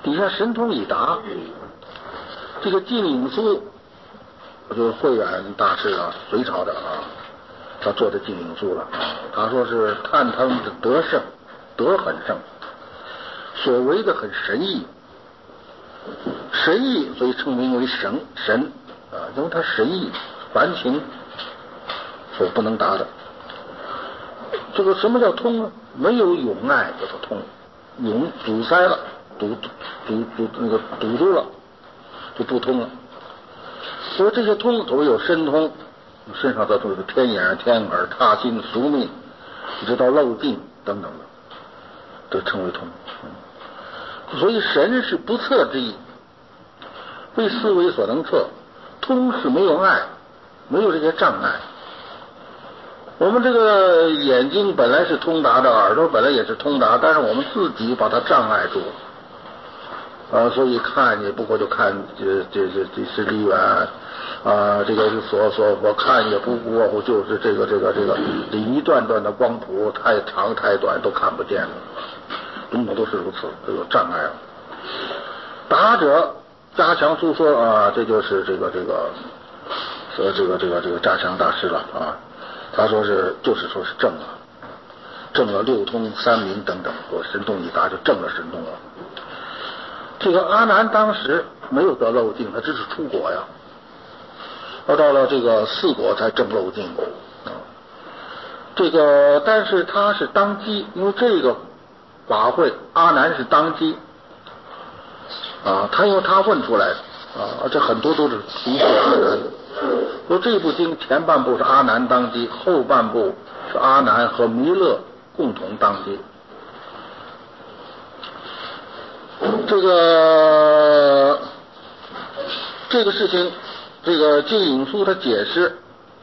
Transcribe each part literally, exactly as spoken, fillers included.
底下神通已达，这个净影书，就是慧远大师啊，隋朝的啊，他做的净影书了。他说是看他们的德胜，德很盛，所为的很神异，神异所以称名为神神啊，因为他神异，凡情所不能达的。这个什么叫通呢？没有永爱叫做通，永阻塞了，堵堵堵那个堵住了，就不通了。所以这些通，所谓有身通，身上的都是天眼、天耳、他心、俗命，一直到漏尽等等的，都称为通。嗯、所以神是不测之意，非思维所能测。通是没有碍，没有这些障碍。我们这个眼睛本来是通达的，耳朵本来也是通达，但是我们自己把它障碍住了啊，所以看也不过就看这这这几十里远啊，这个所所我看也不过乎就是这个这个这个一段段的光谱，太长太短都看不见了，种种都是如此，都有障碍了。达者加强书说啊，这就是这个这个说这个这个这个加强大师了啊。他说是，就是说是正了，正了六通三明等等，说神通已达，就正了神通了。这个阿难当时没有得漏尽，他只是出国呀，要到了这个四国才正漏尽啊。这个但是他是当机，因为这个法会阿难是当机啊，他因为他问出来的啊，这很多都是出自阿难。说这部经前半部是阿难当机，后半部是阿难和弥勒共同当机。这个这个事情，这个净影书他解释，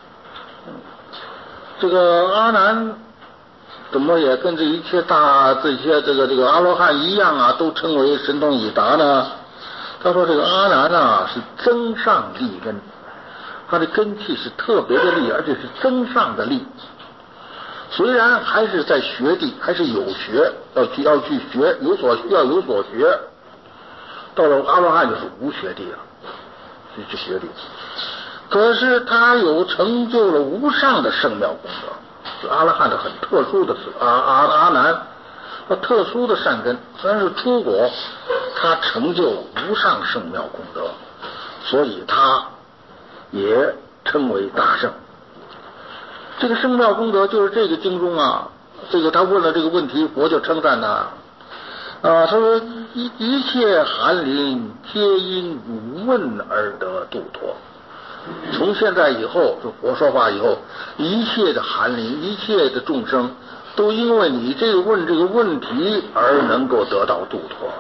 这个阿难怎么也跟这一切大这些这个这个阿罗汉一样啊，都称为神通已达呢？他说这个阿难啊是增上利根。他的根气是特别的利，而且是增上的利。虽然还是在学地，还是有学，要去要去学，有所要有所学。到了阿罗汉就是无学地了，去去学地。可是他有成就了无上的圣妙功德，是阿罗汉的很特殊的阿阿阿难，他特殊的善根，虽然是出果，他成就无上圣妙功德，所以他也称为大圣。这个圣妙功德就是这个经中啊，这个他问了这个问题，佛就称赞他啊，他说一一切寒灵皆因汝问而得度脱。从现在以后，就佛说话以后，一切的寒灵，一切的众生，都因为你这个问这个问题而能够得到度脱，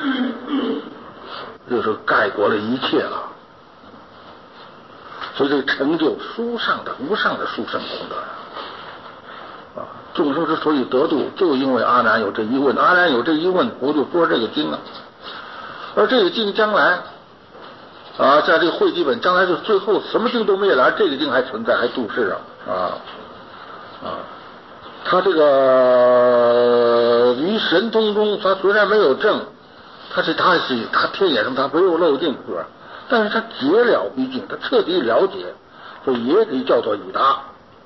就是盖过了一切了。所以这成就殊上的无上的殊胜功德啊！众生之所以得度，就因为阿难有这一问，阿难有这一问，佛就说这个经啊。而这个经将来啊，在这个会集本将来就最后什么经都没有了，这个经还存在，还度世啊啊啊！他这个于神通中，他虽然没有证，他是他是他天眼中他没有漏尽，是吧？但是他解了毕竟，他彻底了解，所以也可以叫做已达。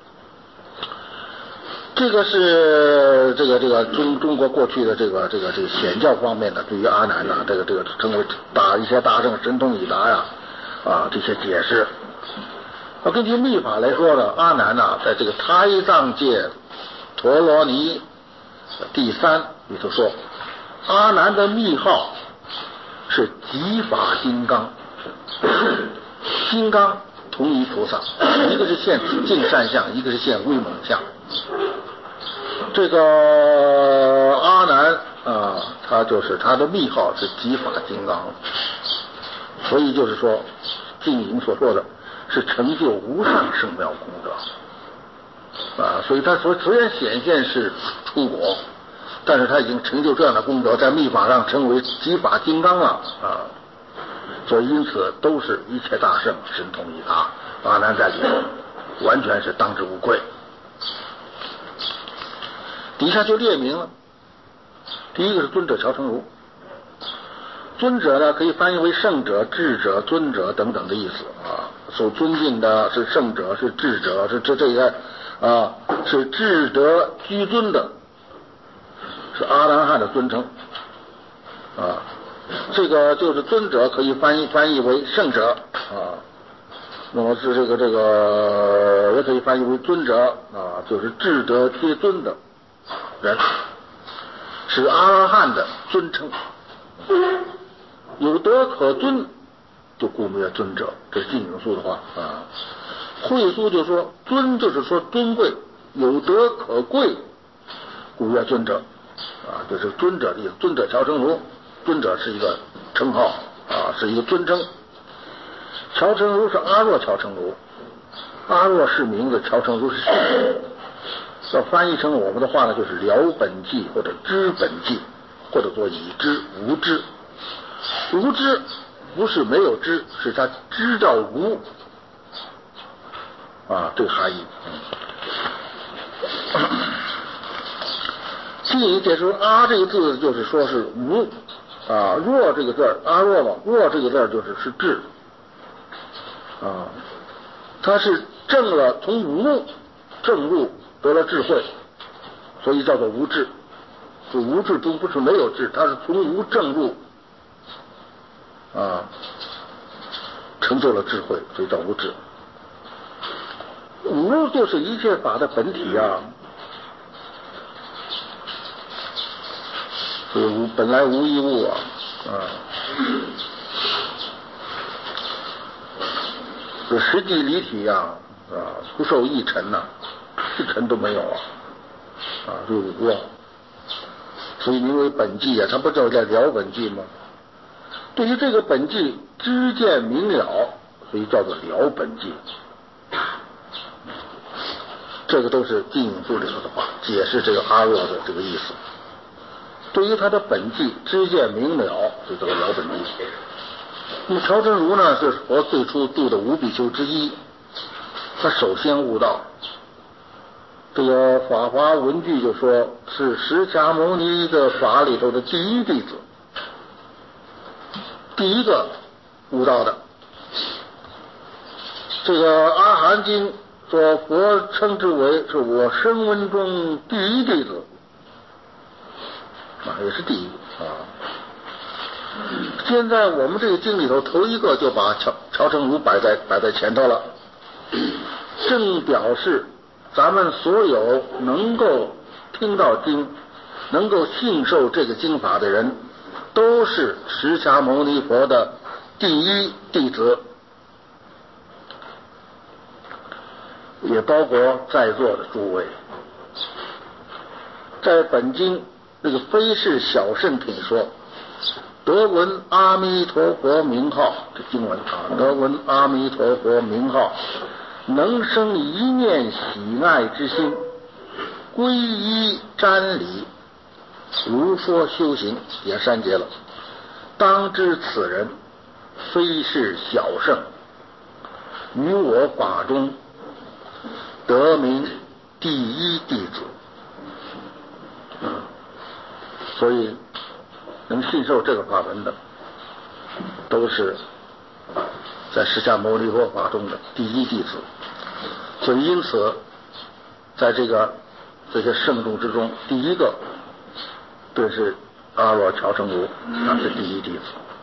这个是这个这个中中国过去的这个这个这个显教方面的对于阿难呐、啊，这个这个称为大一些大圣神通已达呀啊这些解释。啊，根据密法来说呢，阿难呐、啊，在这个胎藏界陀罗尼第三里头说，阿难的密号是极法金刚。金刚同一菩萨，一个是现净善相，一个是现威猛相。这个阿难啊，他就是他的密号是极法金刚，所以就是说净影所说的是成就无上圣妙功德啊，所以他说虽然显现是出国，但是他已经成就这样的功德，在密法上称为极法金刚了啊。所以因此都是一切大圣神通已达，阿难在里头完全是当之无愧。底下就列明了，第一个是尊者乔成如， 尊者呢，可以翻译为圣者、智者、尊者等等的意思啊。受尊敬的是圣者，是智者，是这这些啊，是智德居尊的，是阿罗汉的尊称啊。这个就是尊者可以翻译翻译为圣者啊，那么是这个这个也可以翻译为尊者啊，就是智德皆尊的人，是阿罗汉的尊称。有德可尊，就故名尊者，这是净影书的话啊。慧书就说尊就是说尊贵，有德可贵，故曰尊者啊，这是尊者的意思。尊者乔成儒，尊者是一个称号啊，是一个尊称。乔成儒是阿若乔成儒，阿若是名字，乔成儒是姓。要翻译成我们的话呢，就是了本纪或者知本纪，或者说已知无知。无知不是没有知，是他知道无啊，这个含义。净影解说阿这个字就是说是无啊，若这个字阿若嘛，若这个字就是是智啊，他是证了从无证入得了智慧，所以叫做无智。就无智中不是没有智，他是从无证入啊，成就了智慧，所以叫无智。无就是一切法的本体啊，所以无本来无一物啊啊，这实际离体呀 啊, 啊，不受一尘呐、啊，一尘都没有啊啊，这无啊，所以名为本纪啊，它不叫叫了本纪吗？对于这个本纪知见明了，所以叫做了本纪。这个都是净影书里头的话，解释这个阿若的这个意思。对于他的本纪知见明了，所以叫做了本纪。那么乔真如呢，是佛最初度的五比丘之一，他首先悟道。这个法华文句就说是释迦牟尼的法里头的第一弟子，第一个悟道的。这个阿含经说佛称之为是我声闻中第一弟子啊，也是第一啊。现在我们这个经里头头一个就把乔乔成儒摆在摆在前头了，正表示咱们所有能够听到经、能够信受这个经法的人，都是释迦牟尼佛的第一弟子，也包括在座的诸位。在本经这个非是小圣品说，得闻阿弥陀佛名号，这经文啊，得闻阿弥陀佛名号，能生一念喜爱之心，皈依瞻礼，如说修行，也删节了。当知此人非是小圣，于我法中得名第一弟子。所以能信受这个法门的，都是在释迦牟尼佛法中的第一弟子。所以因此在这个这些圣众之中，第一个便是阿若乔成儒，他是第一弟子。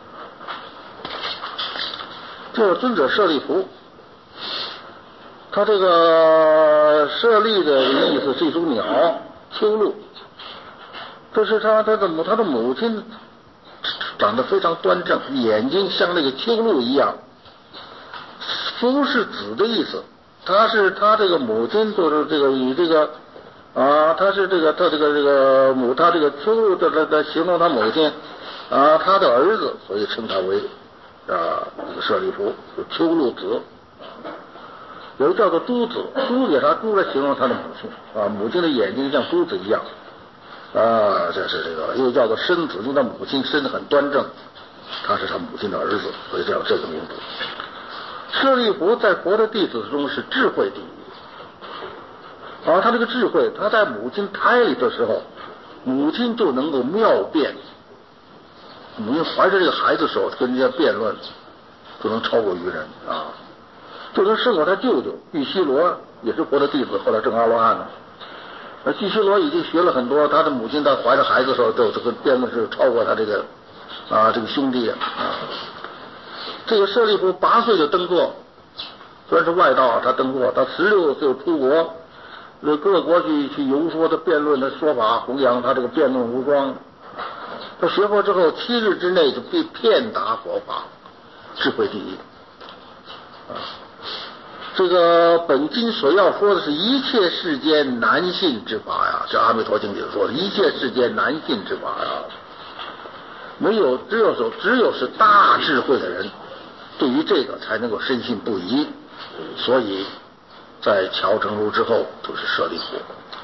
这个尊者舍利弗，他这个舍利的意思是一种鸟，秋鹭。这是他他的母他的母亲长得非常端正，眼睛像那个秋鹭一样。福是子的意思，他是他这个母亲就是这个以这个啊，他是这个他这个这个母他这个秋鹭的的的形容他母亲啊，他的儿子，所以称他为啊这个舍利弗，秋鹭子。有叫做珠子，珠子他珠来形容他的母亲啊，母亲的眼睛像珠子一样。啊，这是这个又叫做身子，因为他母亲身子很端正，他是他母亲的儿子，所以叫这个名字。舍利弗在佛的弟子中是智慧第一，而他这个智慧，他在母亲胎里的时候，母亲就能够妙辩母亲怀着这个孩子的时候跟人家辩论，就能超过愚人啊，就能胜过他舅舅玉西罗，也是佛的弟子，后来证阿罗汉了。而玉西罗已经学了很多，他的母亲在怀着孩子的时候，就这个辩论是超过他这个啊这个兄弟啊。这个舍利弗八岁就登座，虽然是外道，他登座，他十六岁出国，各国去去游说的辩论的说法，弘扬他这个辩论无双。他学佛之后，七日之内就被遍达佛法，智慧第一。啊，这个本经所要说的是一切世间难信之法呀，这阿弥陀经里说的，一切世间难信之法呀，没有只有说只有是大智慧的人，对于这个才能够深信不疑。所以在乔成儒之后就是舍利弗。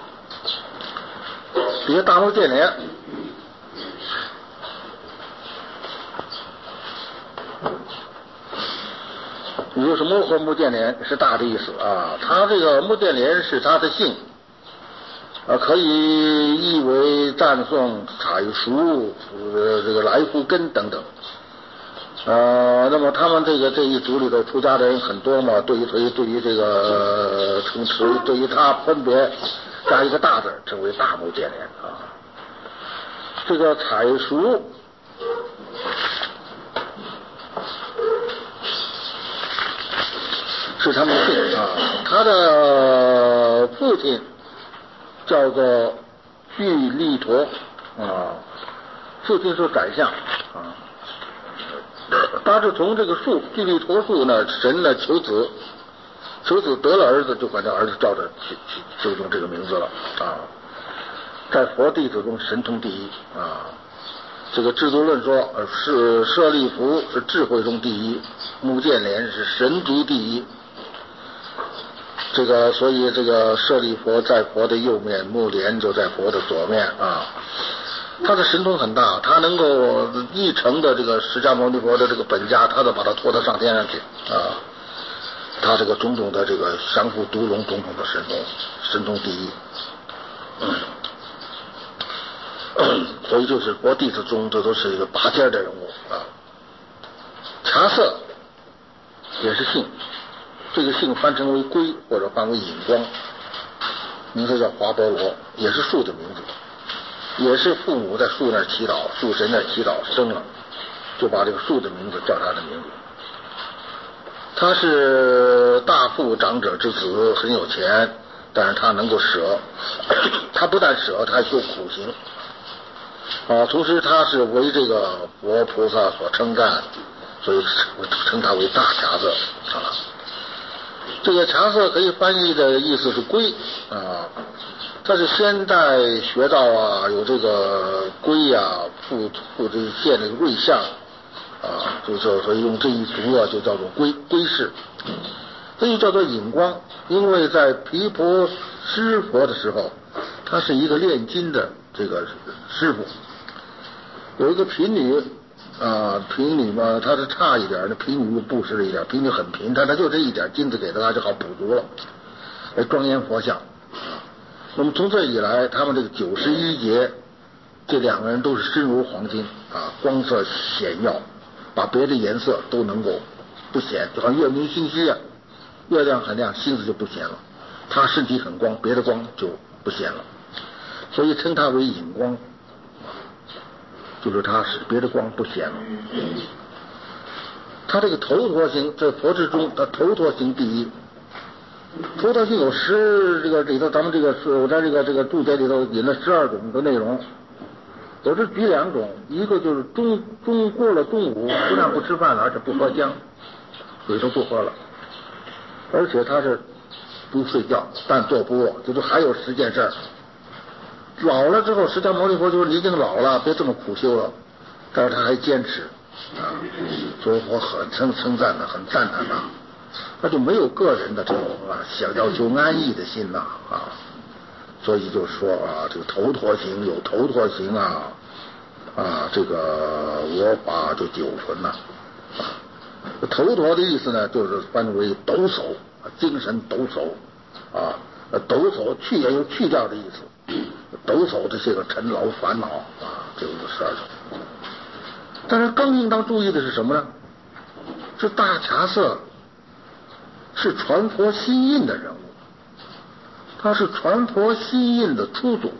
别大目犍连，你说是摩诃目犍连是大的意思啊，他这个目犍连是他的姓啊，可以译为赞颂、采熟、呃这个来福根等等。呃，那么他们这个这一族里头出家的人很多嘛，对于对于对于这个称词，对于他分别加一个大字，称为大目犍连啊。这个采熟是他们的姓啊，他的父亲叫做俱利陀啊，父亲是宰相啊。他是从这个树俱利陀树呢，神呢求子，求子得了儿子，就把这儿子照着就用这个名字了啊。在佛弟子中神通第一啊。这个智度论说，是舍利弗是智慧中第一，目犍连是神足第一。这个所以这个舍利弗在佛的右面，目连就在佛的左面啊。他的神通很大，他能够一成的这个释迦牟尼佛的这个本家，他都把他拖到上天上去啊！他这个种种的这个降伏毒龙，种种的神通，神通第一。嗯嗯、所以就是佛弟子中，这都是一个拔尖的人物啊。茶色也是姓，这个姓翻成为龟或者翻为隐光，名字叫华波罗，也是树的名字。也是父母在树那儿祈祷，树神那儿祈祷生了，就把这个树的名字叫他的名字。他是大富长者之子，很有钱，但是他能够舍，他不但舍，他还修苦行啊。同时他是为这个佛菩萨所称赞，所以称他为大茶色啊。这个茶色可以翻译的意思是龟啊。但是现代学道啊，有这个龟啊，附附这现这个瑞相啊，就就所以用这一族啊，就叫做龟龟氏，这就叫做隐光。因为在毗婆施佛的时候，他是一个炼金的这个师傅，有一个贫女啊，贫女嘛，她是差一点，那贫女又布施了一点，贫女很贫，但她就这一点金子给她就好补足了，来庄严佛像。那么从这以来，他们这个九十一劫，这两个人都是身如黄金啊，光色显耀，把别的颜色都能够不显，就好像月明星稀啊，月亮很亮，星子就不显了。他身体很光，别的光就不显了，所以称他为隐光，就是他是别的光不显了。他这个头陀行，在佛之中，他头陀行第一。头陀行有十这个里头，咱们这个我在这个这个注解里头引了十二种的内容，我是举两种，一个就是中中过了中午，不但不吃饭了，而且不喝姜，水都不喝了，而且他是不睡觉，但坐不卧，就是还有十件事。老了之后，释迦牟尼佛就说你已经老了，别这么苦修了，但是他还坚持啊，所以我很称称赞的，很赞叹他。他就没有个人的这种啊想要求安逸的心呐 啊, 啊，所以就说啊，这个头陀行有头陀行啊啊，这个我法就九存呐 啊, 啊。头陀的意思呢，就是翻为抖擞，精神抖擞啊，抖擞去也有去掉的意思，抖擞这些个尘劳烦恼啊，这个十二种。 但是更应当注意的是什么呢？是大迦叶是传佛心印的人物，他是传佛心印的初祖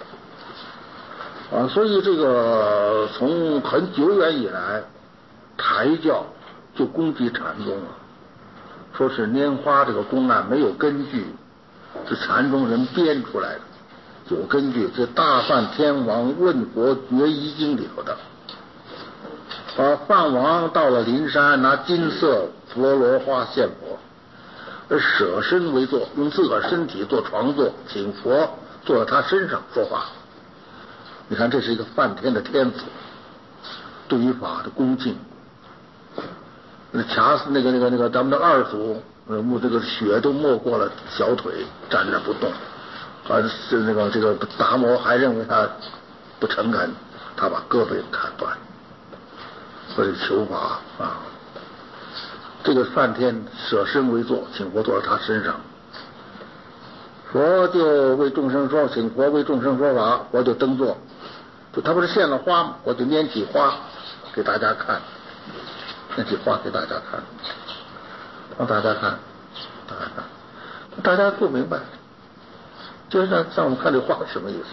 啊，所以这个从很久远以来，台教就攻击禅宗了，说是拈花这个公案没有根据，是禅宗人编出来的，有根据，这大梵天王问佛决疑经里头的。啊，梵王到了灵山，拿金色佛罗花献佛，而舍身为坐，用自个儿身体做床座，请佛坐在他身上说话。你看，这是一个梵天的天子，对于法的恭敬。那掐死那个那个那个咱们的二祖，呃，这个血都没过了小腿，站着不动。啊，是那个这个达摩还认为他不诚恳，他把胳膊砍断。或者求法啊，这个梵天舍身为坐，请佛坐在他身上，佛就为众生说，请佛为众生说法，佛就登座，就他不是献了花吗？我就拈起花给大家看，拈起花给大家看，让大家看，大家看，大家不明白，就是让让我们看这话是什么意思。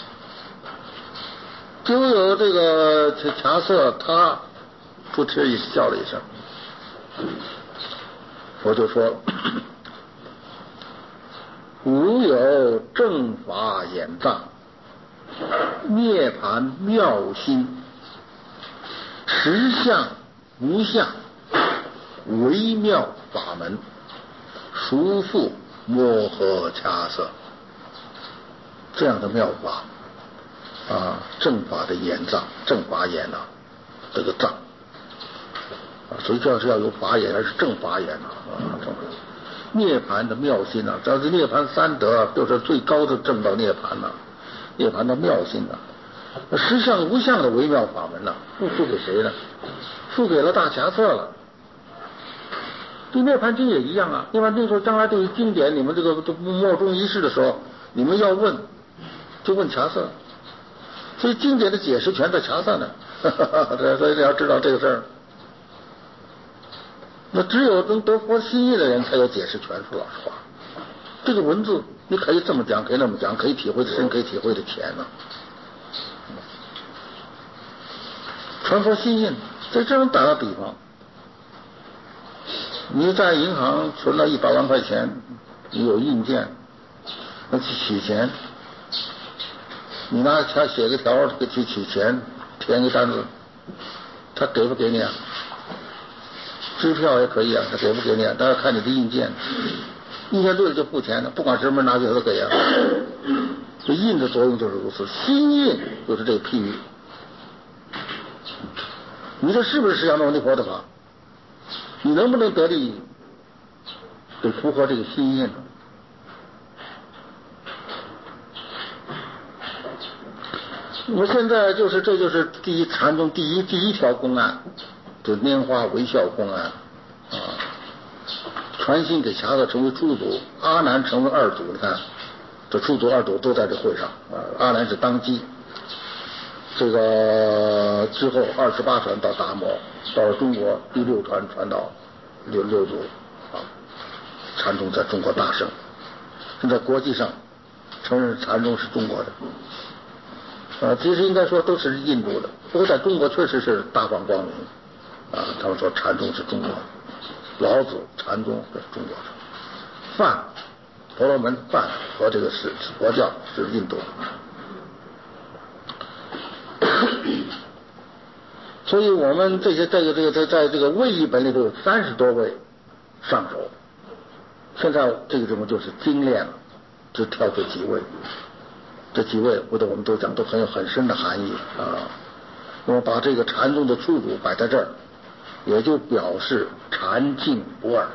就有这个迦叶他扑哧一笑了一声，佛就说：“吾有正法眼藏，涅盘妙心，实相无相，微妙法门，孰复摩诃迦叶？”这样的妙法啊，正法的眼藏，正法眼啊，这个藏。所以这是要有法眼，还是正法眼啊？涅盘的妙心呐、啊，这是涅盘三德，就是最高的正道涅盘呐、啊，涅盘的妙心呐、啊，实相无相的微妙法门呐、啊，付付给谁呢？付给了大迦叶了。对涅盘经也一样啊，涅盘经说将来对于经典，你们这个末终一世的时候，你们要问，就问迦叶。所以经典的解释全在迦叶呢，所以你要知道这个事儿。那只有能得佛心意的人才有解释权，说老实话，这个文字你可以这么讲，可以那么讲，可以体会的深，可以体会的浅呢、啊。传佛心印，在这种打个比方，你在银行存了一百万块钱，你有印件，那去取钱，你拿他写个条去取钱，填个单子，他给不给你啊？支票也可以啊，他给不给你啊？但是看你的印件，印件对了就付钱了，不管什么人拿去他都给啊。这印的作用就是如此，心印就是这个譬喻。你这是不是释迦牟尼佛的法？你能不能得利益？得符合这个心印。我现在就是这就是第一禅宗第一第一条公案。就拈花微笑公案啊，传心给迦叶成为初祖，阿难成为二祖。你看，这初祖、二祖都在这会上啊。阿难是当机，这个之后二十八传到达摩，到了中国第六传传到六六祖啊。禅宗在中国大盛，现在国际上承认禅宗是中国的啊，其实应该说都是印度的，不过在中国确实是大放光明。啊，他们说禅宗是中国，老子禅宗是中国的，梵婆罗门梵和这个是佛教是印度的。所以我们这些这个这个在在这个位译本里头有三十多位上首，现在这个地方就是精炼了，就挑出几位，这几位回头我们都讲都很有很深的含义啊。那么把这个禅宗的初祖摆在这儿，也就表示禅净不二。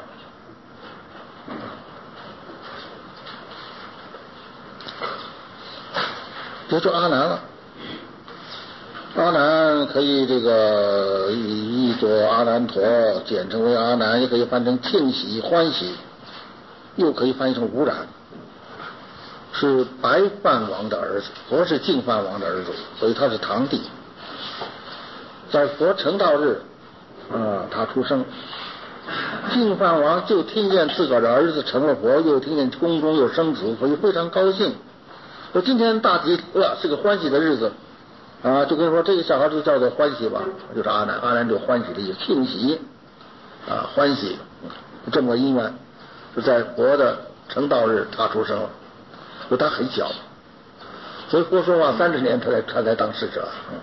别说阿难了，阿难可以这个译作阿难陀，简称为阿难，也可以翻成庆喜欢喜，又可以翻译成无染，是白梵王的儿子，佛是净梵王的儿子，所以他是堂弟。 在佛成道日啊，他出生。净饭王就听见自个儿的儿子成了佛，又听见宫中又生子，所以非常高兴。说今天大吉乐，是个欢喜的日子啊，就跟说这个小孩就叫做欢喜吧，就是阿难，阿难就欢喜的意思，庆喜啊，欢喜，这么个因缘，就在佛的成道日他出生了，说他很小，所以佛说话三十年他才他才当使者。嗯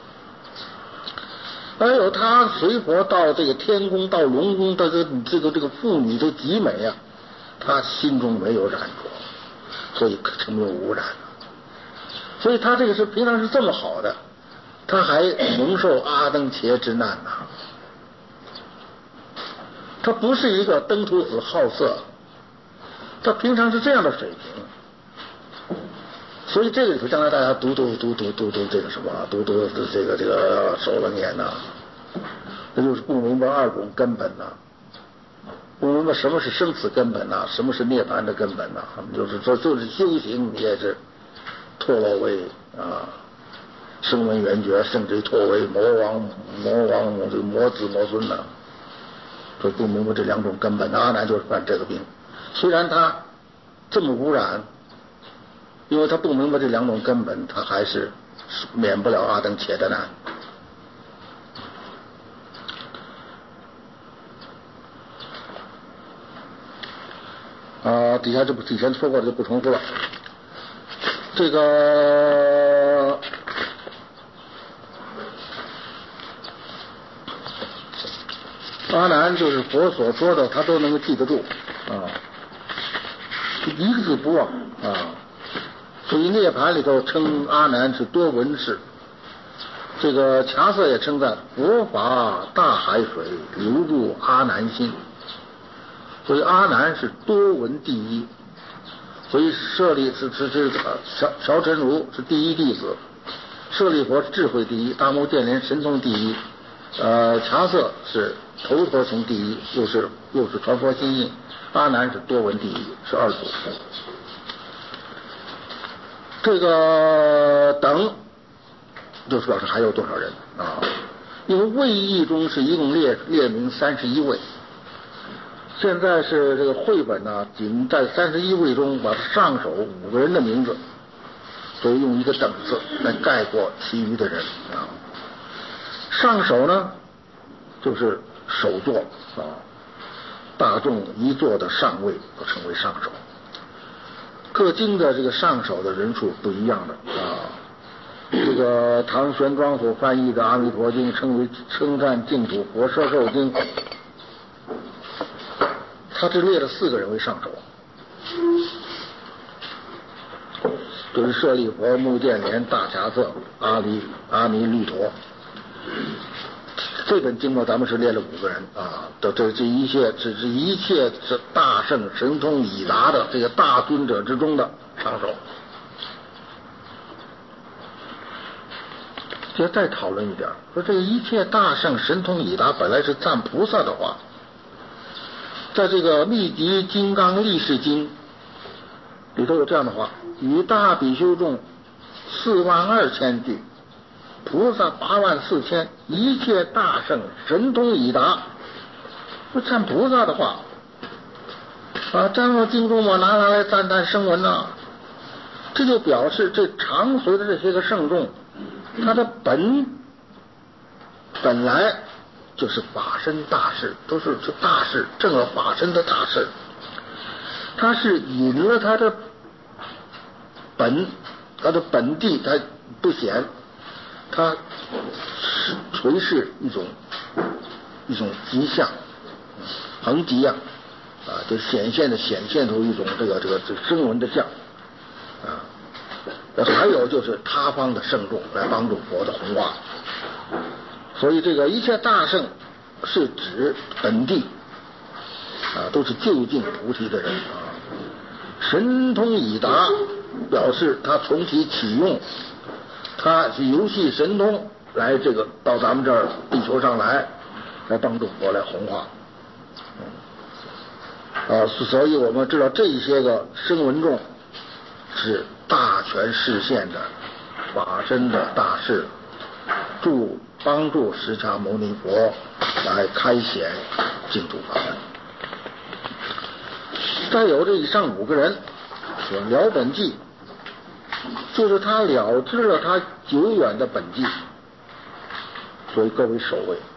还有他随佛到这个天宫到龙宫的这个这个这个妇女的极美啊，他心中没有染着，所以成没有污染。所以他这个是平常是这么好的，他还蒙受阿登伽之难呐、啊。他不是一个登徒子好色，他平常是这样的水平。所以这个里头将来大家读读读读读读这个什么，读读这个这个熟了念呐，这就是不明白二种根本呐、啊，不明白什么是生死根本呐、啊，什么是涅槃的根本呐、啊，就是说就是修行也是堕落为啊声闻缘觉，甚至堕为魔王魔王这个魔子魔孙呐、啊，所以不明白这两种根本，阿难就是犯这个病，虽然他这么污染。因为他不明白这两种根本，他还是免不了阿登伽的难。啊，底下这不以前说过的就不重复了。这个阿难就是佛所说的，他都能够记得住啊，一个字不忘啊。所以涅盘里头称阿难是多闻士，这个迦叶也称赞佛法大海水流入阿难心，所以阿难是多闻第一，所以舍利是是是小小乘如是第一弟子，舍利佛是智慧第一，大目犍连神通第一，呃迦叶是头陀行第一，又是又是传佛心印，阿难是多闻第一，是二祖。这个等就是表示还有多少人啊？因为位义中是一共列列名三十一位，现在是这个绘本呢，仅在三十一位中把上首五个人的名字，所以用一个等字来概括其余的人啊。上首呢，就是首座啊，大众一座的上位都称为上首。各经的这个上首的人数不一样的啊，这个唐玄奘所翻译的《阿弥陀经》称为称赞净土佛摄受经，他只列了四个人为上首，就是舍利佛、目犍连、大迦叶、阿弥阿弥律陀。这本经呢，咱们是列了五个人啊，这这这一切只是一切是大圣神通已达的这个大尊者之中的上首。就再讨论一点，说这个一切大圣神通已达本来是赞菩萨的话，在这个密集金刚力士经里头有这样的话：与大比丘众四万二千句。菩萨八万四千，一切大圣神通已达，不赞菩萨的话啊，占了经中我拿来赞叹声闻呐，这就表示这常随的这些个圣众，他的本本来就是法身大士，都是是大士，正了法身的大士，他是引了他的本，他的本地他不显。它垂是一种一种吉相，横吉呀，啊，就显现的显现出一种这个这个这个声闻的相啊。还有就是他方的圣众来帮助佛的弘化，所以这个一切大圣是指本地啊，都是究竟菩提的人啊。神通已达，表示他从其启用。他是游戏神通来这个到咱们这儿地球上来，来帮助佛来弘化，啊，所以我们知道这些个声闻众是大权示现的法身的大士，住帮助释迦牟尼佛来开显净土法门。再有这以上五个人说了本际，就是他了知了他久远的本际，所以各为首位。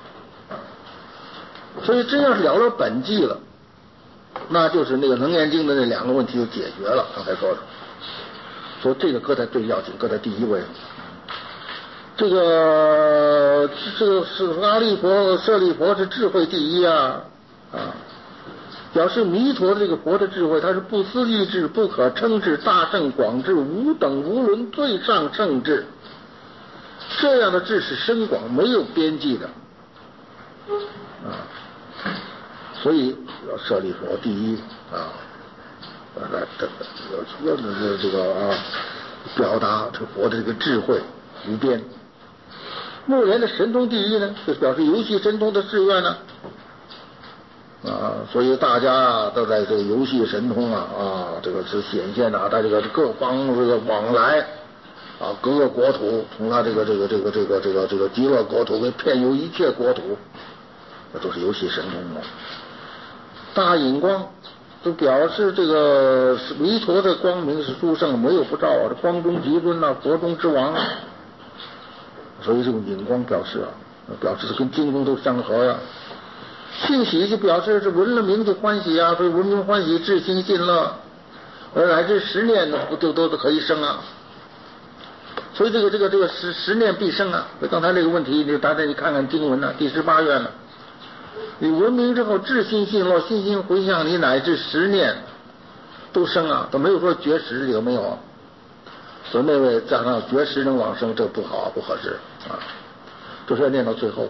所以真要是了了本际了，那就是那个楞严经的那两个问题就解决了。刚才说的，说这个搁在最要紧，搁在第一位。这个这个是阿利佛、舍利佛是智慧第一啊啊！表示弥陀这个佛的智慧，它是不思议智、不可称智、大圣广智、无等无伦、最上圣智。这样的智是深广没有边际的啊！所以要舍利佛第一啊！来，这个这个这个啊，表达这佛的这个智慧无边。目连的神通第一呢，就表示游戏神通的志愿呢啊，所以大家都在这个游戏神通啊啊，这个是显现啊，在这个各方这个往来啊，各个国土，从他这个这个这个这个这个这个极乐国土为遍游一切国土，这都是游戏神通的。大引光就表示这个弥陀的光明是殊胜，没有不照啊，这光中极尊啊，佛中之王啊。所以这个引光表示啊，表示是跟经中都相合呀、啊。信喜就表示是闻了名就欢喜啊，所以闻名欢喜，至心信乐，而乃至十念呢，不就都可以生啊？所以这个这个这个十十念必生啊。所以刚才这个问题，你大家你看看经文呢、啊，第十八愿呢、啊，你闻名之后至心信乐，心心回向，你乃至十念都生啊，都没有说绝食有没有啊？所以那位加上绝食能往生，这不好不合适啊，就是要念到最后。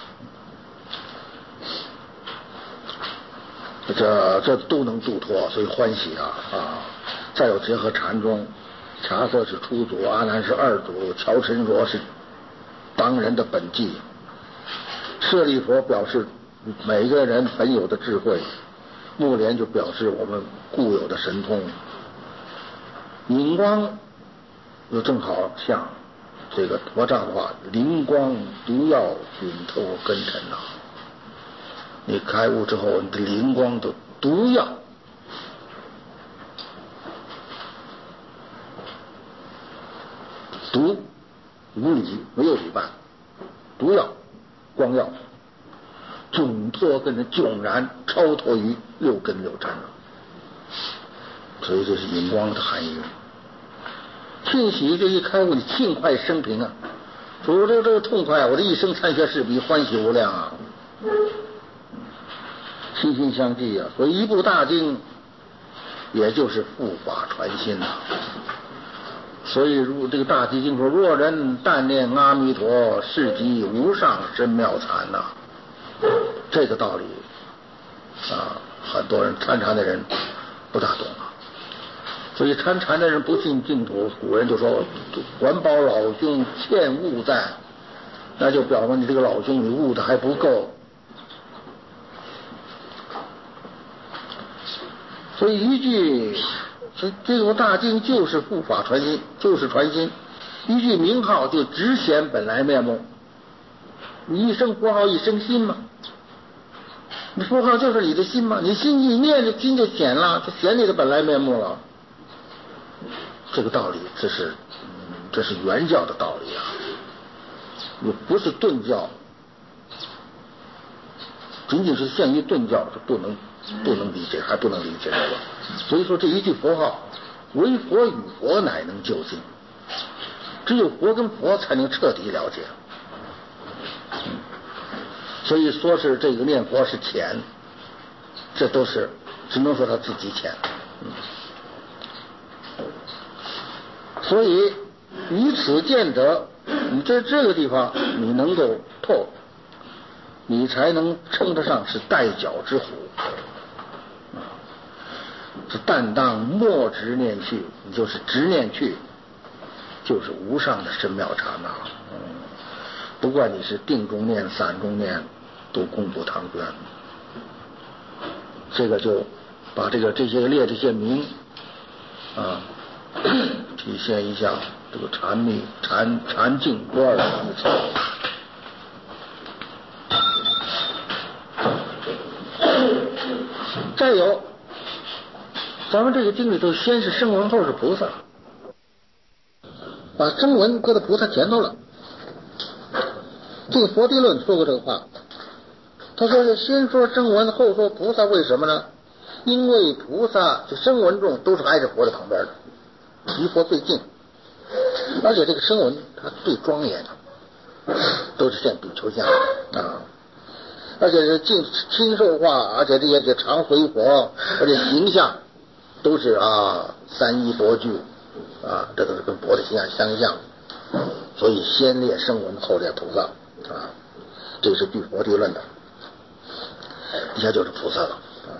这这都能度脱，所以欢喜啊啊！再有结合禅宗，茶色是初祖，阿难是二祖，乔陈卓是当人的本际，舍利佛表示每个人本有的智慧，目连就表示我们固有的神通，引光又正好像这个佛丈的话，灵光毒药熏透根尘呐、啊。你开悟之后，你的灵光的毒药，毒无理没有理办，毒药光耀，迥脱跟着迥然超脱于六根六尘了。所以这是引光的含义。庆喜这一开悟，你庆快生平啊！说这这个痛快，我的一生参学事比欢喜无量啊！心心相继啊，所以一部大经，也就是护法传心呐、啊。所以如这个大集经说：“若人但念阿弥陀，是即无上深妙禅呐。”这个道理啊，很多人参禅的人不大懂啊。所以参禅的人不信净土，古人就说：“还报老兄欠悟在。”那就表明你这个老兄你悟的还不够。所以一句这个大经就是护法传心，就是传心。一句名号就直显本来面目。你一声佛号一生心嘛，你佛号就是你的心嘛，你心一念就心就显了，就显你的本来面目了。这个道理，这是这是原教的道理啊，你不是顿教，仅仅是限于顿教是不能不能理解，还不能理解这个。所以说这一句佛号，唯佛与佛乃能究竟，只有佛跟佛才能彻底了解。所以说是这个念佛是浅，这都是只能说他自己浅。所以于此见得，你在这个地方你能够透，你才能称得上是带角之虎。是但当莫执念去，你就是执念去，就是无上的深妙禅呐、啊。嗯，不管你是定中念、散中念，都功不唐捐。这个就把这个这些列这些名啊，体现一下这个禅密禅禅境不二的意思。 再有，咱们这个经里头先是声闻，后是菩萨，把声闻搁到菩萨前头了。这个佛地论说过这个话，他说是先说声闻，后说菩萨，为什么呢？因为菩萨就声闻众都是挨着佛的旁边的，离佛最近，而且这个声闻它最庄严，都是现比丘像啊，而且是净亲受化，而且这些这常随佛，而且形象都是啊三一佛具啊，这都是跟佛的形象相像，所以先列声闻，后列菩萨啊，这是据佛地论的。底下就是菩萨了。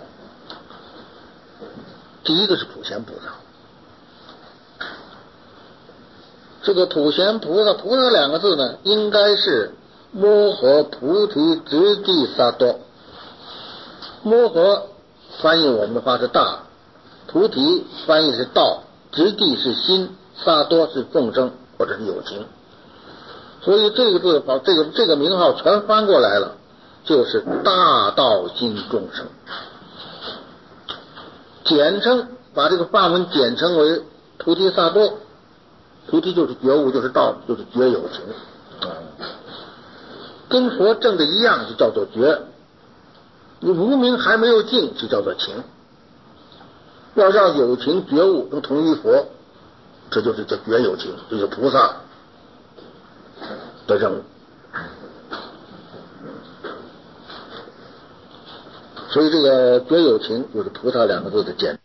第一个是普贤菩萨，这个普贤菩萨，菩萨两个字呢，应该是摩诃菩提直地萨多。摩诃翻译我们的话是大，菩提翻译是道，直地是心，萨多是众生或者是有情。所以这个字把这个这个名号全翻过来了，就是大道心众生。简称把这个梵文简称为菩提萨多，菩提就是觉悟，就是道，就是觉有情，嗯，跟佛证的一样，就叫做觉。你无明还没有尽，就叫做情。要让有情觉悟能同于佛，这就是叫觉有情，这就是菩萨的任务。所以这个觉有情就是菩萨两个字的简